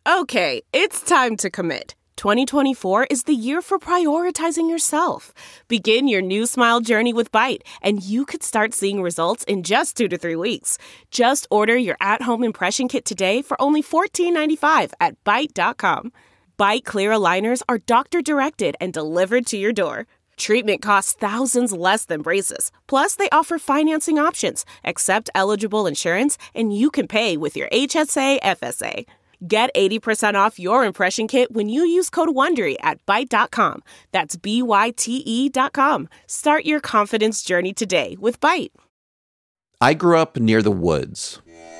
Okay, it's time to commit. 2024 is the year for prioritizing yourself. Begin your new smile journey with Byte, and you could start seeing results in just 2 to 3 weeks. Just order your at-home impression kit today for only $14.95 at Byte.com. Byte Clear aligners are doctor-directed and delivered to your door. Treatment costs thousands less than braces. Plus, they offer financing options, accept eligible insurance, and you can pay with your HSA FSA. Get 80% off your impression kit when you use code WONDERY at Byte.com. That's BYTE.com. Start your confidence journey today with Byte. I grew up near the woods.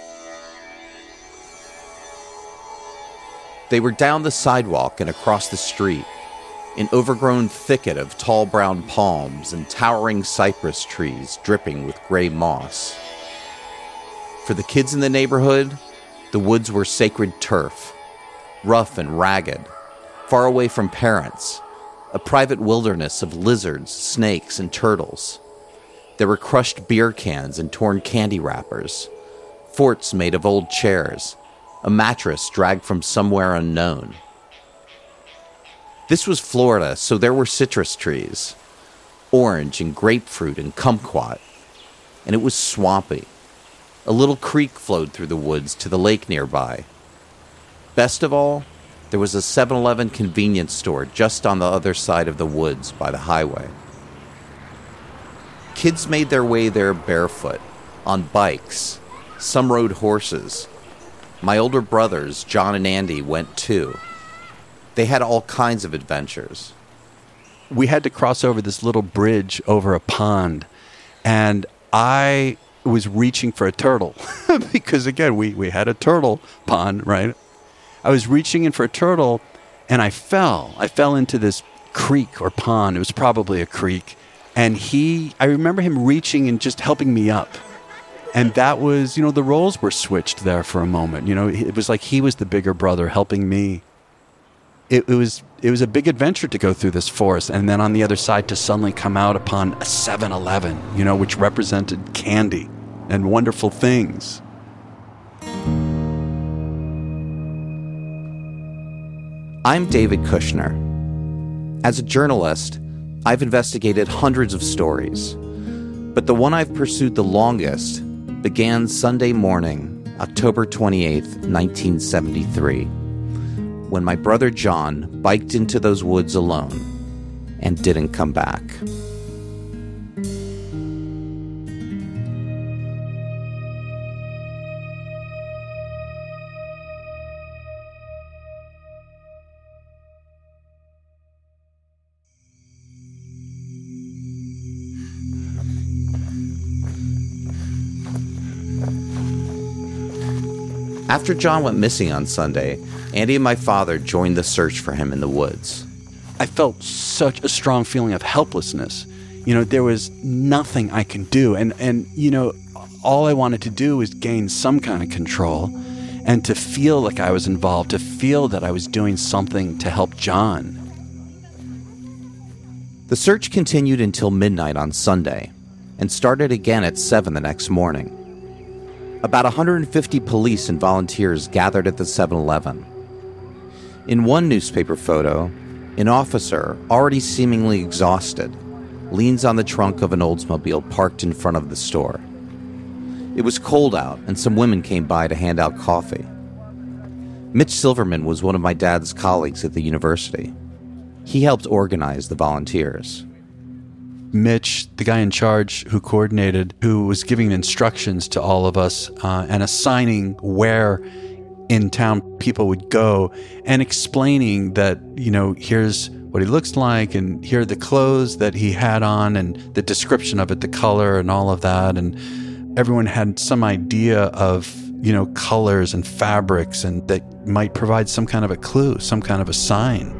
They were down the sidewalk and across the street, an overgrown thicket of tall brown palms and towering cypress trees dripping with gray moss. For the kids in the neighborhood, the woods were sacred turf, rough and ragged, far away from parents, a private wilderness of lizards, snakes, and turtles. There were crushed beer cans and torn candy wrappers, forts made of old chairs, a mattress dragged from somewhere unknown. This was Florida, so there were citrus trees, orange and grapefruit and kumquat, and it was swampy. A little creek flowed through the woods to the lake nearby. Best of all, there was a 7-Eleven convenience store just on the other side of the woods by the highway. Kids made their way there barefoot, on bikes. Some rode horses. My older brothers, John and Andy, went too. They had all kinds of adventures. We had to cross over this little bridge over a pond, and I was reaching for a turtle because, again, we had a turtle pond, right? I was reaching in for a turtle, and I fell into this creek or pond. It was probably a creek. And I remember him reaching and just helping me up. And that was, the roles were switched there for a moment. It was like he was the bigger brother helping me. It was a big adventure to go through this forest, and then on the other side to suddenly come out upon a 7-Eleven, which represented candy and wonderful things. I'm David Kushner. As a journalist, I've investigated hundreds of stories, but the one I've pursued the longest began Sunday morning, October 28th, 1973, when my brother John biked into those woods alone and didn't come back. After John went missing on Sunday, Andy and my father joined the search for him in the woods. I felt such a strong feeling of helplessness. There was nothing I could do. And all I wanted to do was gain some kind of control and to feel like I was involved, to feel that I was doing something to help John. The search continued until midnight on Sunday and started again at 7 the next morning. About 150 police and volunteers gathered at the 7-Eleven. In one newspaper photo, an officer, already seemingly exhausted, leans on the trunk of an Oldsmobile parked in front of the store. It was cold out, and some women came by to hand out coffee. Mitch Silverman was one of my dad's colleagues at the university. He helped organize the volunteers. Mitch, the guy in charge who coordinated, who was giving instructions to all of us and assigning where in town people would go and explaining that, here's what he looks like and here are the clothes that he had on and the description of it, the color and all of that. And everyone had some idea of, colors and fabrics and that might provide some kind of a clue, some kind of a sign.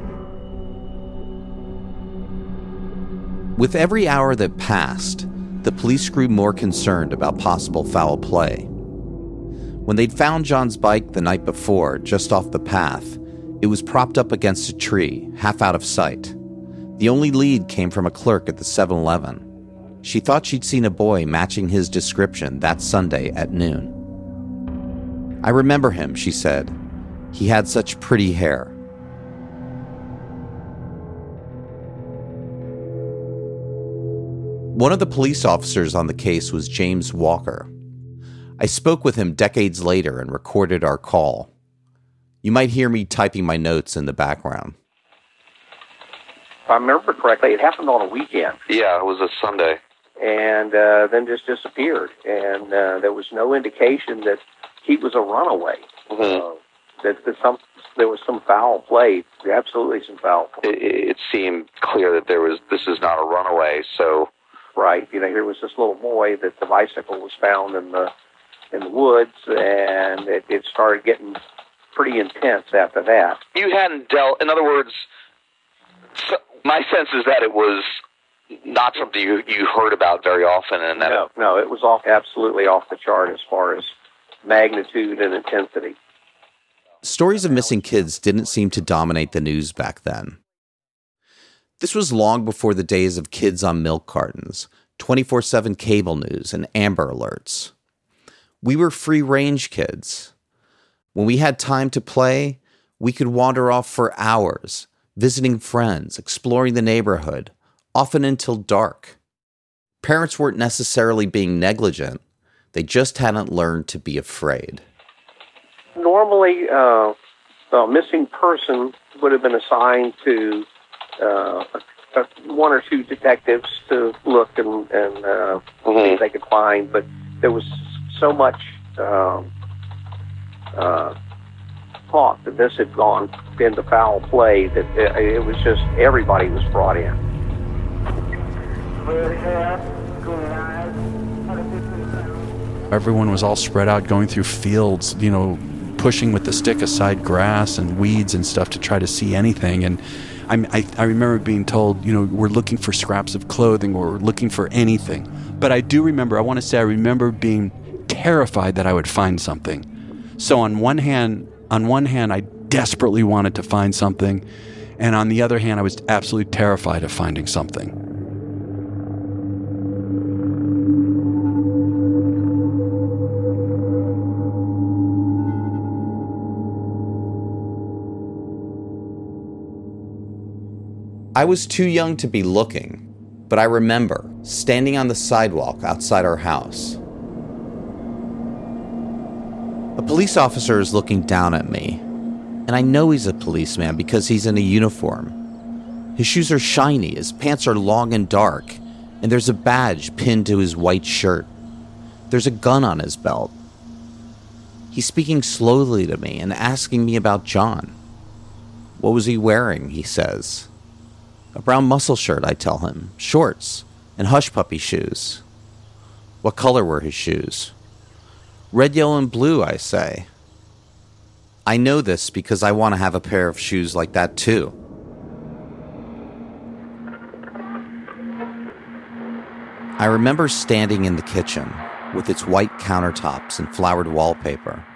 With every hour that passed, the police grew more concerned about possible foul play. When they'd found John's bike the night before, just off the path, it was propped up against a tree, half out of sight. The only lead came from a clerk at the 7-Eleven. She thought she'd seen a boy matching his description that Sunday at noon. "I remember him," she said. He had such pretty hair. One of the police officers on the case was James Walker. I spoke with him decades later and recorded our call. You might hear me typing my notes in the background. If I remember correctly, it happened on a weekend. Yeah, it was a Sunday. And then just disappeared. And there was no indication that he was a runaway. Mm-hmm. There was some foul play, absolutely some foul play. It seemed clear that this is not a runaway, so... Right, here was this little boy that the bicycle was found in the woods, and it started getting pretty intense after that. You hadn't dealt, in other words, my sense is that it was not something you heard about very often. And that No, it was absolutely off the chart as far as magnitude and intensity. Stories of missing kids didn't seem to dominate the news back then. This was long before the days of kids on milk cartons, 24/7 cable news, and Amber Alerts. We were free-range kids. When we had time to play, we could wander off for hours, visiting friends, exploring the neighborhood, often until dark. Parents weren't necessarily being negligent. They just hadn't learned to be afraid. Normally, a missing person would have been assigned to one or two detectives to look and see if they could find, but there was so much thought that this had gone into foul play that it was just everybody was brought in. Everyone was all spread out going through fields, pushing with the stick aside grass and weeds and stuff to try to see anything. And I remember being told, we're looking for scraps of clothing or we're looking for anything. But I remember being terrified that I would find something. So on one hand, I desperately wanted to find something. And on the other hand, I was absolutely terrified of finding something. I was too young to be looking, but I remember standing on the sidewalk outside our house. A police officer is looking down at me, and I know he's a policeman because he's in a uniform. His shoes are shiny, his pants are long and dark, and there's a badge pinned to his white shirt. There's a gun on his belt. He's speaking slowly to me and asking me about John. What was he wearing, he says. A brown muscle shirt, I tell him, shorts, and hush puppy shoes. What color were his shoes? Red, yellow, and blue, I say. I know this because I want to have a pair of shoes like that too. I remember standing in the kitchen with its white countertops and flowered wallpaper.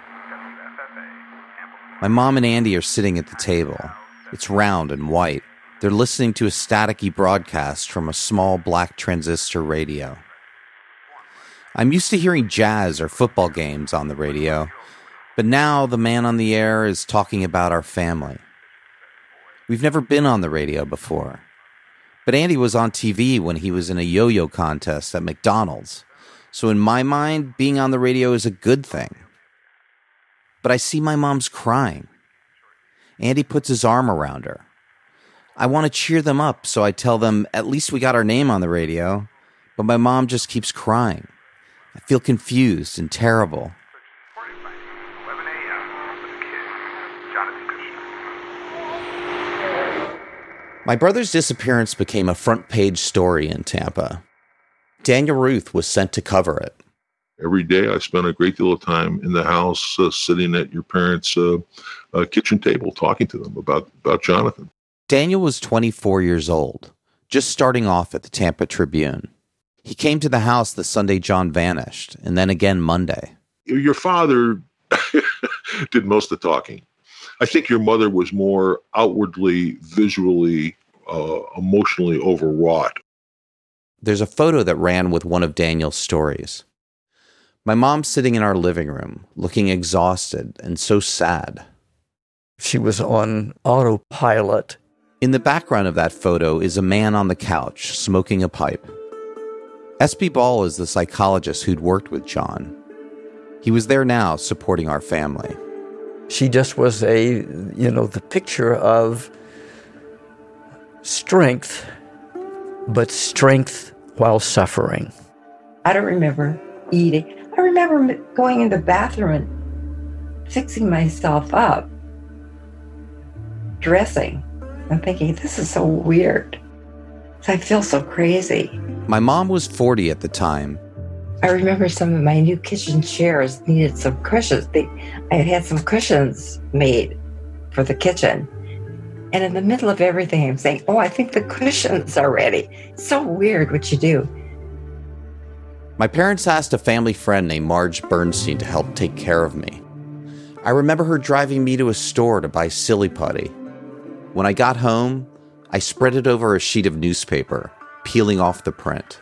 My mom and Andy are sitting at the table. It's round and white. They're listening to a staticky broadcast from a small black transistor radio. I'm used to hearing jazz or football games on the radio, but now the man on the air is talking about our family. We've never been on the radio before, but Andy was on TV when he was in a yo-yo contest at McDonald's, so in my mind, being on the radio is a good thing. But I see my mom's crying. Andy puts his arm around her. I want to cheer them up, so I tell them, at least we got our name on the radio. But my mom just keeps crying. I feel confused and terrible. My brother's disappearance became a front-page story in Tampa. Daniel Ruth was sent to cover it. Every day I spent a great deal of time in the house, sitting at your parents' kitchen table, talking to them about Jonathan. Daniel was 24 years old, just starting off at the Tampa Tribune. He came to the house the Sunday John vanished, and then again Monday. Your father did most of the talking. I think your mother was more outwardly, visually, emotionally overwrought. There's a photo that ran with one of Daniel's stories. My mom's sitting in our living room, looking exhausted and so sad. She was on autopilot. In the background of that photo is a man on the couch, smoking a pipe. S.P. Ball is the psychologist who'd worked with John. He was there now, supporting our family. She just was the picture of strength, but strength while suffering. I don't remember eating. I remember going in the bathroom and fixing myself up, dressing, and thinking, this is so weird. I feel so crazy. My mom was 40 at the time. I remember some of my new kitchen chairs needed some cushions. I had some cushions made for the kitchen. And in the middle of everything, I'm saying, I think the cushions are ready. It's so weird what you do. My parents asked a family friend named Marge Bernstein to help take care of me. I remember her driving me to a store to buy Silly Putty. When I got home, I spread it over a sheet of newspaper, peeling off the print.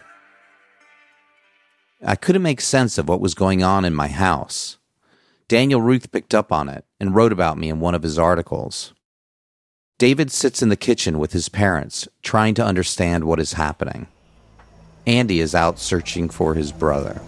I couldn't make sense of what was going on in my house. Daniel Ruth picked up on it and wrote about me in one of his articles. David sits in the kitchen with his parents, trying to understand what is happening. Andy is out searching for his brother.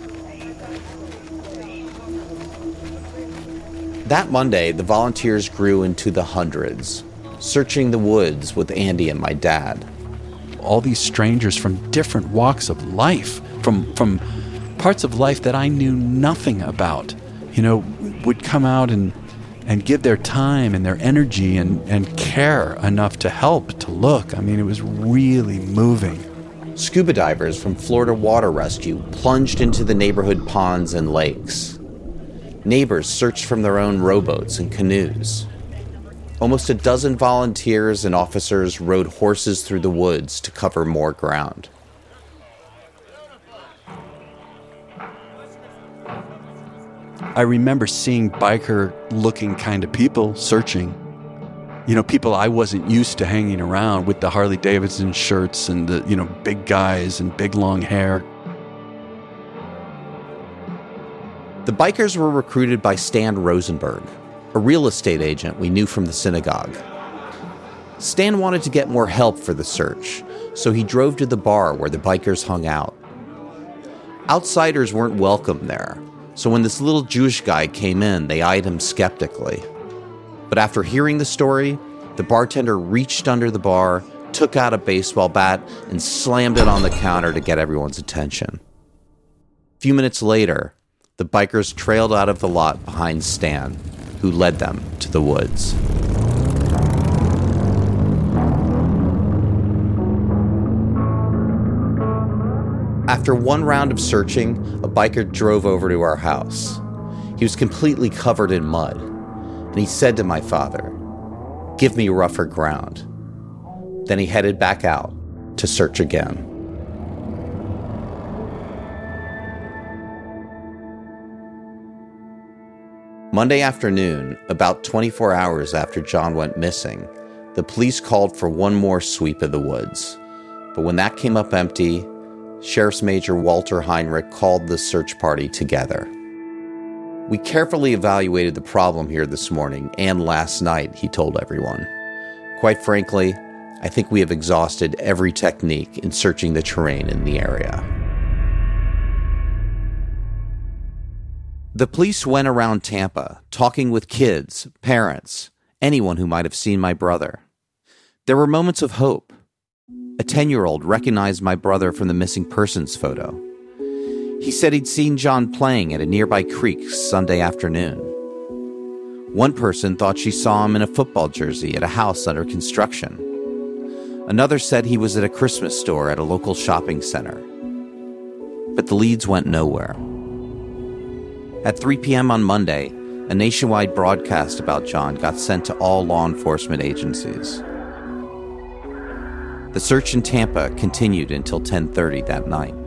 That Monday, the volunteers grew into the hundreds, searching the woods with Andy and my dad. All these strangers from different walks of life, from parts of life that I knew nothing about, would come out and give their time and their energy and care enough to help, to look. I mean, it was really moving. Scuba divers from Florida Water Rescue plunged into the neighborhood ponds and lakes. Neighbors searched from their own rowboats and canoes. Almost a dozen volunteers and officers rode horses through the woods to cover more ground. I remember seeing biker-looking kind of people searching. People I wasn't used to hanging around with the Harley-Davidson shirts and the, big guys and big long hair. The bikers were recruited by Stan Rosenberg, a real estate agent we knew from the synagogue. Stan wanted to get more help for the search, so he drove to the bar where the bikers hung out. Outsiders weren't welcome there, so when this little Jewish guy came in, they eyed him skeptically. But after hearing the story, the bartender reached under the bar, took out a baseball bat, and slammed it on the counter to get everyone's attention. A few minutes later, the bikers trailed out of the lot behind Stan, who led them to the woods. After one round of searching, a biker drove over to our house. He was completely covered in mud, and he said to my father, "Give me rougher ground." Then he headed back out to search again. Monday afternoon, about 24 hours after John went missing, the police called for one more sweep of the woods. But when that came up empty, Sheriff's Major Walter Heinrich called the search party together. "We carefully evaluated the problem here this morning and last night," he told everyone. "Quite frankly, I think we have exhausted every technique in searching the terrain in the area." The police went around Tampa, talking with kids, parents, anyone who might have seen my brother. There were moments of hope. A 10-year-old recognized my brother from the missing persons photo. He said he'd seen John playing at a nearby creek Sunday afternoon. One person thought she saw him in a football jersey at a house under construction. Another said he was at a Christmas store at a local shopping center. But the leads went nowhere. At 3 p.m. on Monday, a nationwide broadcast about John got sent to all law enforcement agencies. The search in Tampa continued until 10:30 that night.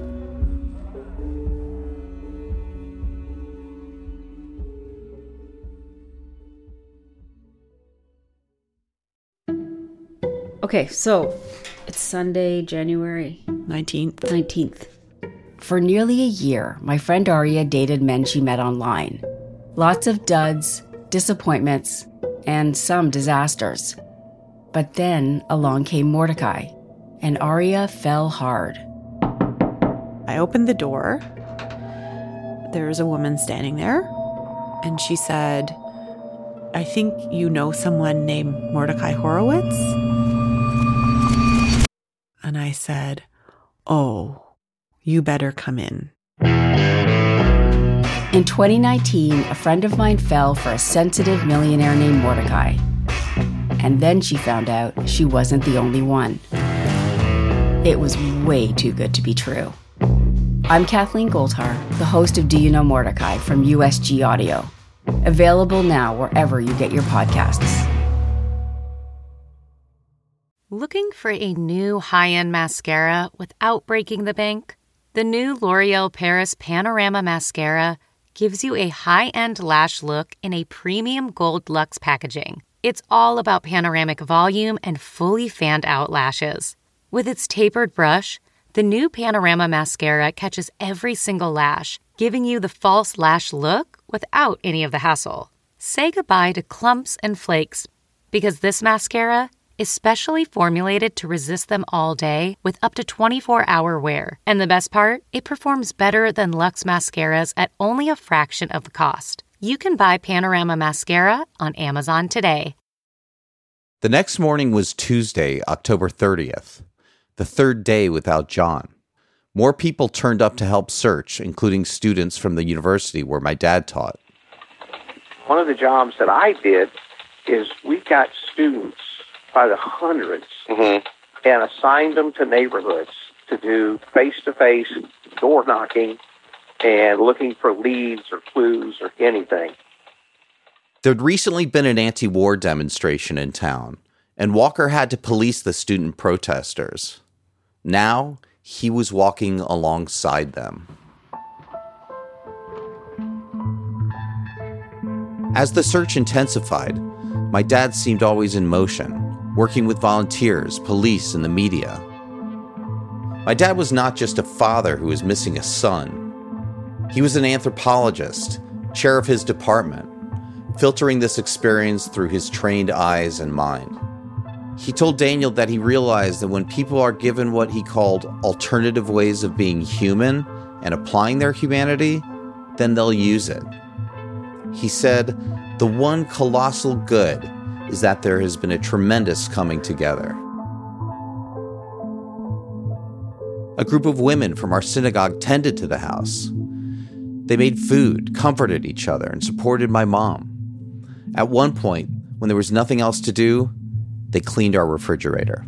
Okay, so it's Sunday, January 19th. For nearly a year, my friend Aria dated men she met online. Lots of duds, disappointments, and some disasters. But then along came Mordecai, and Aria fell hard. I opened the door. There was a woman standing there, and she said, "I think you know someone named Mordecai Horowitz?" And I said, "Oh, you better come in." In 2019, a friend of mine fell for a sensitive millionaire named Mordecai. And then she found out she wasn't the only one. It was way too good to be true. I'm Kathleen Goldhar, the host of Do You Know Mordecai from USG Audio. Available now wherever you get your podcasts. Looking for a new high-end mascara without breaking the bank? The new L'Oreal Paris Panorama Mascara gives you a high-end lash look in a premium gold luxe packaging. It's all about panoramic volume and fully fanned-out lashes. With its tapered brush, the new Panorama Mascara catches every single lash, giving you the false lash look without any of the hassle. Say goodbye to clumps and flakes, because this mascara is specially formulated to resist them all day with up to 24-hour wear. And the best part? It performs better than Luxe mascaras at only a fraction of the cost. You can buy Panorama Mascara on Amazon today. The next morning was Tuesday, October 30th, the third day without John. More people turned up to help search, including students from the university where my dad taught. One of the jobs that I did is we got students by the hundreds and assigned them to neighborhoods to do face-to-face door knocking and looking for leads or clues or anything. There'd recently been an anti-war demonstration in town, and Walker had to police the student protesters. Now, he was walking alongside them. As the search intensified, my dad seemed always in motion, working with volunteers, police, and the media. My dad was not just a father who was missing a son. He was an anthropologist, chair of his department, filtering this experience through his trained eyes and mind. He told Daniel that he realized that when people are given what he called alternative ways of being human and applying their humanity, then they'll use it. He said, "The one colossal good is that there has been a tremendous coming together." A group of women from our synagogue tended to the house. They made food, comforted each other, and supported my mom. At one point, when there was nothing else to do, they cleaned our refrigerator.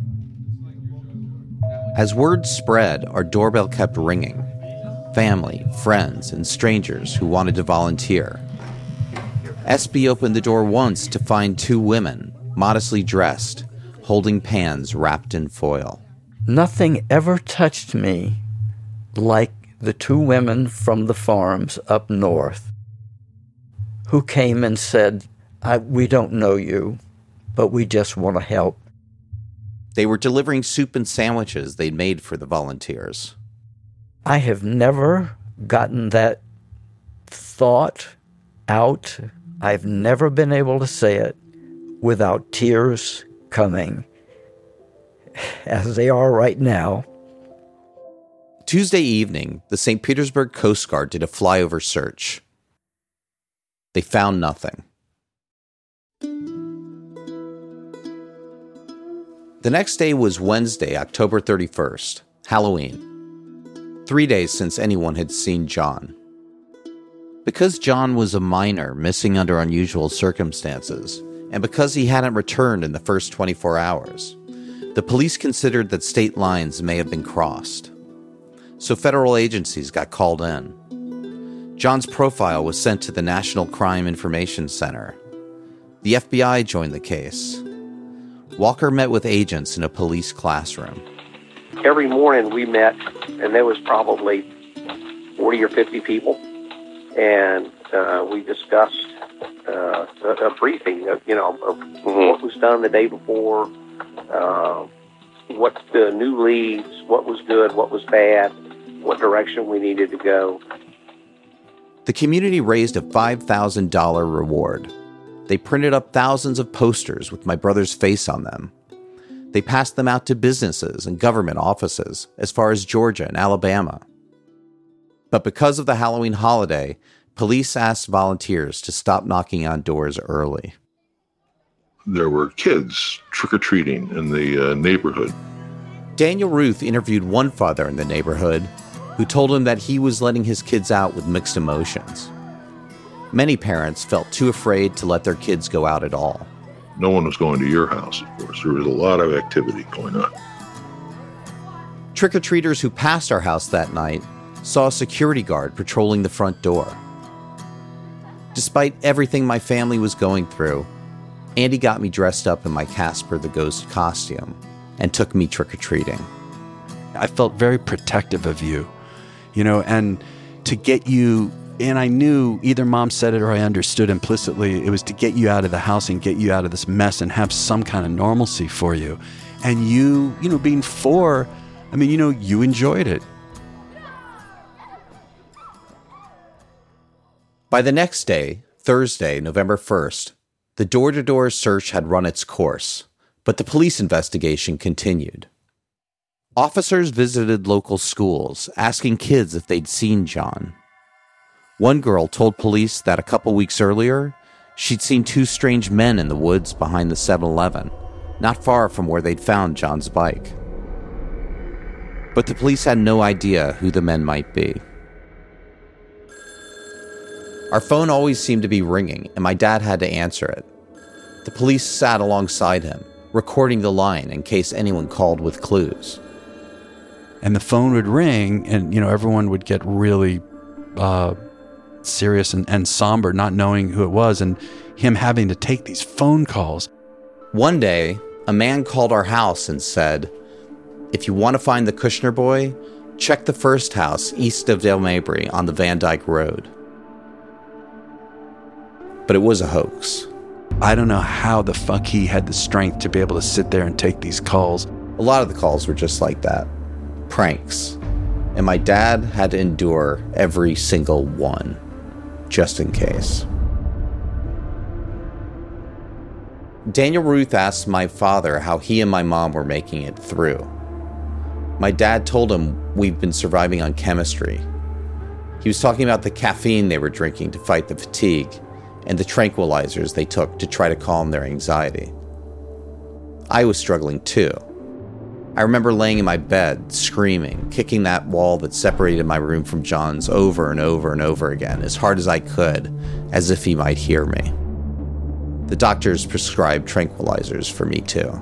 As word spread, our doorbell kept ringing. Family, friends, and strangers who wanted to volunteer. SB opened the door once to find two women, modestly dressed, holding pans wrapped in foil. Nothing ever touched me like the two women from the farms up north who came and said, "We don't know you, but we just want to help." They were delivering soup and sandwiches they'd made for the volunteers. I have never gotten that thought out. I've never been able to say it without tears coming, as they are right now. Tuesday evening, the St. Petersburg Coast Guard did a flyover search. They found nothing. The next day was Wednesday, October 31st, Halloween. 3 days since anyone had seen John. Because John was a minor missing under unusual circumstances, and because he hadn't returned in the first 24 hours, the police considered that state lines may have been crossed. So federal agencies got called in. John's profile was sent to the National Crime Information Center. The FBI joined the case. Walker met with agents in a police classroom. Every morning we met, and there was probably 40 or 50 people, and we discussed a briefing of what was done the day before, what the new leads, what was good, what was bad, what direction we needed to go. The community raised a $5,000 reward. They printed up thousands of posters with my brother's face on them. They passed them out to businesses and government offices as far as Georgia and Alabama. But because of the Halloween holiday, police asked volunteers to stop knocking on doors early. There were kids trick-or-treating in the neighborhood. Daniel Ruth interviewed one father in the neighborhood who told him that he was letting his kids out with mixed emotions. Many parents felt too afraid to let their kids go out at all. No one was going to your house, of course. There was a lot of activity going on. Trick-or-treaters who passed our house that night saw a security guard patrolling the front door. Despite everything my family was going through, Andy got me dressed up in my Casper the Ghost costume and took me trick-or-treating. I felt very protective of you, and to get you, and I knew either Mom said it or I understood implicitly, it was to get you out of the house and get you out of this mess and have some kind of normalcy for you. And you, being 4, you enjoyed it. By the next day, Thursday, November 1st, the door-to-door search had run its course, but the police investigation continued. Officers visited local schools, asking kids if they'd seen John. One girl told police that a couple weeks earlier, she'd seen 2 strange men in the woods behind the 7-Eleven, not far from where they'd found John's bike. But the police had no idea who the men might be. Our phone always seemed to be ringing, and my dad had to answer it. The police sat alongside him, recording the line in case anyone called with clues. And the phone would ring, and everyone would get really serious and somber, not knowing who it was, and him having to take these phone calls. One day, a man called our house and said, "If you want to find the Kushner boy, check the first house east of Dale Mabry on the Van Dyke Road." But it was a hoax. I don't know how the fuck he had the strength to be able to sit there and take these calls. A lot of the calls were just like that. Pranks. And my dad had to endure every single one, just in case. Daniel Ruth asked my father how he and my mom were making it through. My dad told him we've been surviving on chemistry. He was talking about the caffeine they were drinking to fight the fatigue, and the tranquilizers they took to try to calm their anxiety. I was struggling too. I remember laying in my bed, screaming, kicking that wall that separated my room from John's over and over and over again, as hard as I could, as if he might hear me. The doctors prescribed tranquilizers for me too.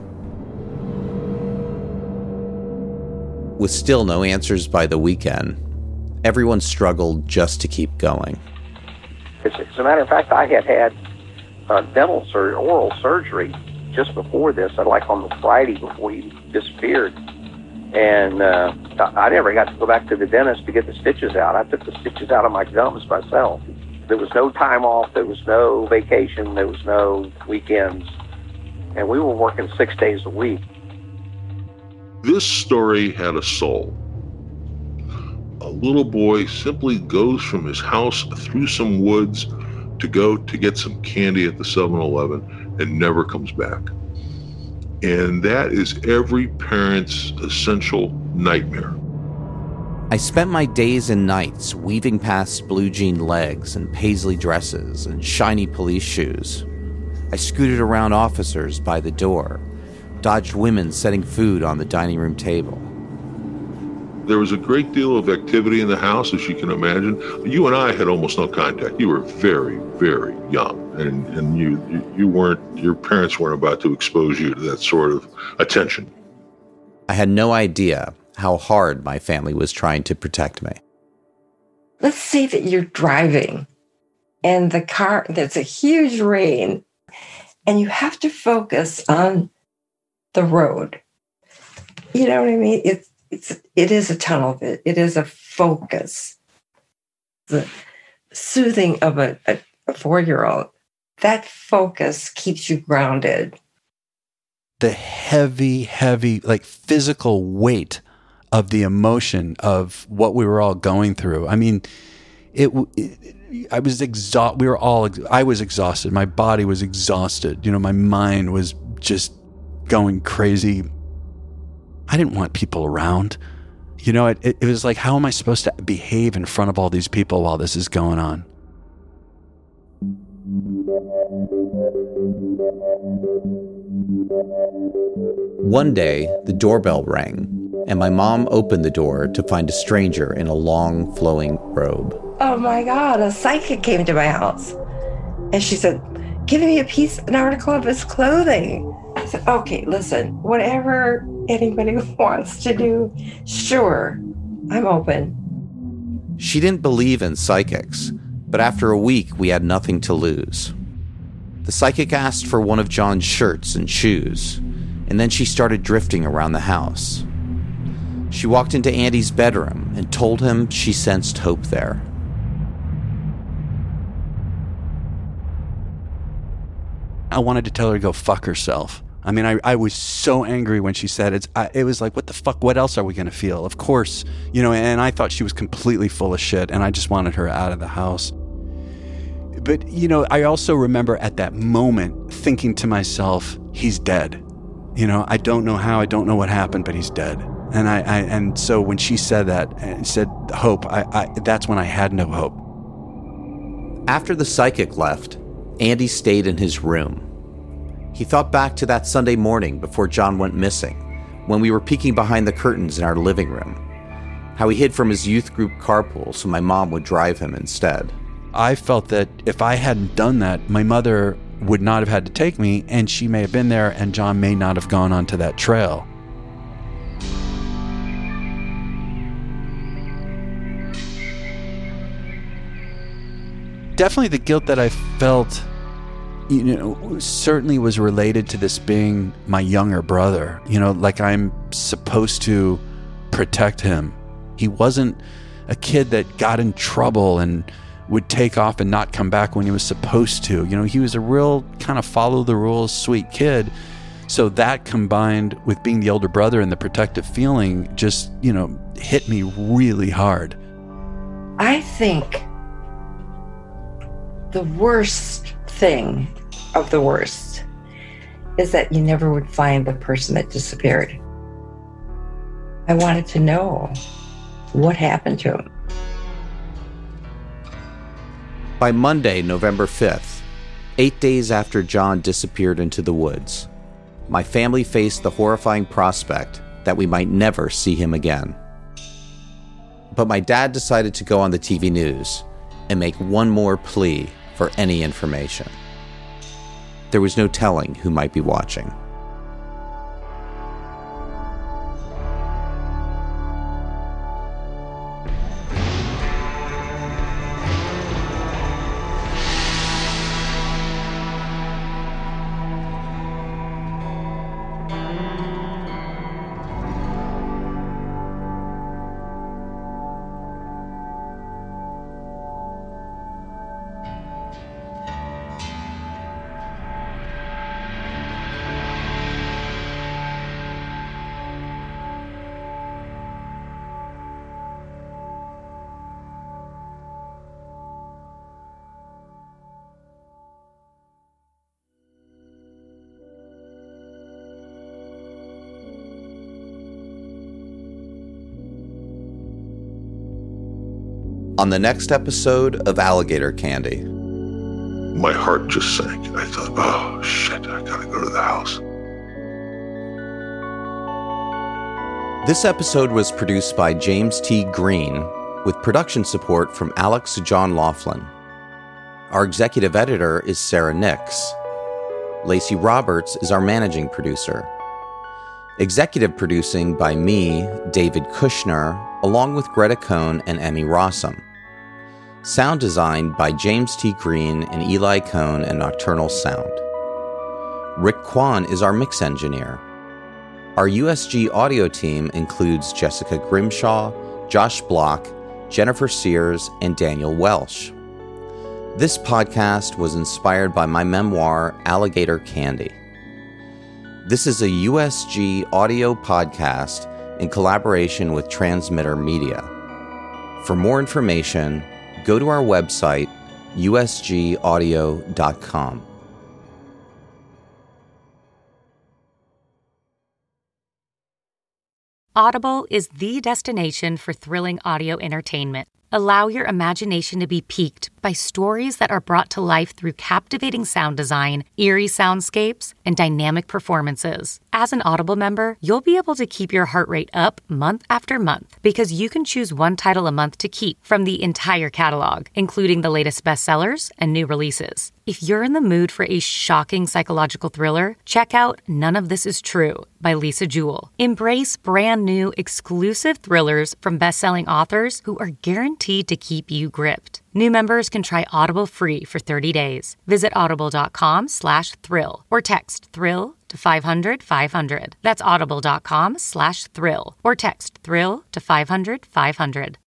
With still no answers by the weekend, everyone struggled just to keep going. As a matter of fact, I had oral surgery just before this, like on the Friday before he disappeared. And I never got to go back to the dentist to get the stitches out. I took the stitches out of my gums myself. There was no time off. There was no vacation. There was no weekends. And we were working 6 days a week. This story had a soul. A little boy simply goes from his house through some woods to go to get some candy at the 7-Eleven and never comes back. And that is every parent's essential nightmare. I spent my days and nights weaving past blue jean legs and paisley dresses and shiny police shoes. I scooted around officers by the door, dodged women setting food on the dining room table. There was a great deal of activity in the house, as you can imagine. You and I had almost no contact. You were very, very young, and you weren't. Your parents weren't about to expose you to that sort of attention. I had no idea how hard my family was trying to protect me. Let's say that you're driving, and the car, there's a huge rain, and you have to focus on the road. You know what I mean? It is a tunnel. It is a focus. The soothing of a 4-year-old. That focus keeps you grounded. The heavy, like physical weight of the emotion of what we were all going through. I mean, I was exhausted. I was exhausted. My body was exhausted. My mind was just going crazy. I didn't want people around. It was like, how am I supposed to behave in front of all these people while this is going on? One day, the doorbell rang, and my mom opened the door to find a stranger in a long, flowing robe. Oh my God, a psychic came to my house. And she said, give me an article of his clothing. I said, okay, listen, whatever anybody wants to do, sure, I'm open. She didn't believe in psychics, but after a week, we had nothing to lose. The psychic asked for one of John's shirts and shoes, and then she started drifting around the house. She walked into Andy's bedroom and told him she sensed hope there. I wanted to tell her to go fuck herself. I mean, I was so angry when she said it. It was like, what the fuck? What else are we going to feel? Of course, and I thought she was completely full of shit, and I just wanted her out of the house. But, I also remember at that moment thinking to myself, he's dead. I don't know how, I don't know what happened, but he's dead. And so when she said that and said hope, that's when I had no hope. After the psychic left, Andy stayed in his room. He thought back to that Sunday morning before John went missing, when we were peeking behind the curtains in our living room. How he hid from his youth group carpool so my mom would drive him instead. I felt that if I hadn't done that, my mother would not have had to take me, and she may have been there, and John may not have gone onto that trail. Definitely the guilt that I felt, certainly was related to this being my younger brother. Like I'm supposed to protect him. He wasn't a kid that got in trouble and would take off and not come back when he was supposed to. He was a real kind of follow the rules, sweet kid. So that combined with being the older brother and the protective feeling just, hit me really hard. I think the worst thing of the worst is that you never would find the person that disappeared. I wanted to know what happened to him. By Monday, November 5th, 8 days after John disappeared into the woods, my family faced the horrifying prospect that we might never see him again. But my dad decided to go on the TV news and make one more plea for any information. There was no telling who might be watching. On the next episode of Alligator Candy. My heart just sank. I thought, oh, shit, I gotta go to the house. This episode was produced by James T. Green, with production support from Alex John Laughlin. Our executive editor is Sarah Nix. Lacey Roberts is our managing producer. Executive producing by me, David Kushner, along with Greta Cohn and Emmy Rossum. Sound design by James T. Green and Eli Cohn and Nocturnal Sound. Rick Kwan is our mix engineer. Our USG audio team includes Jessica Grimshaw, Josh Block, Jennifer Sears, and Daniel Welsh. This podcast was inspired by my memoir, Alligator Candy. This is a USG audio podcast in collaboration with Transmitter Media. For more information, go to our website usgaudio.com. Audible is the destination for thrilling audio entertainment. Allow your imagination to be piqued by stories that are brought to life through captivating sound design, eerie soundscapes, and dynamic performances. As an Audible member, you'll be able to keep your heart rate up month after month because you can choose one title a month to keep from the entire catalog, including the latest bestsellers and new releases. If you're in the mood for a shocking psychological thriller, check out None of This Is True by Lisa Jewell. Embrace brand new exclusive thrillers from best-selling authors who are guaranteed to keep you gripped. New members can try Audible free for 30 days. Visit audible.com/thrill or text thrill to 500-500. That's audible.com/thrill or text thrill to 500-500.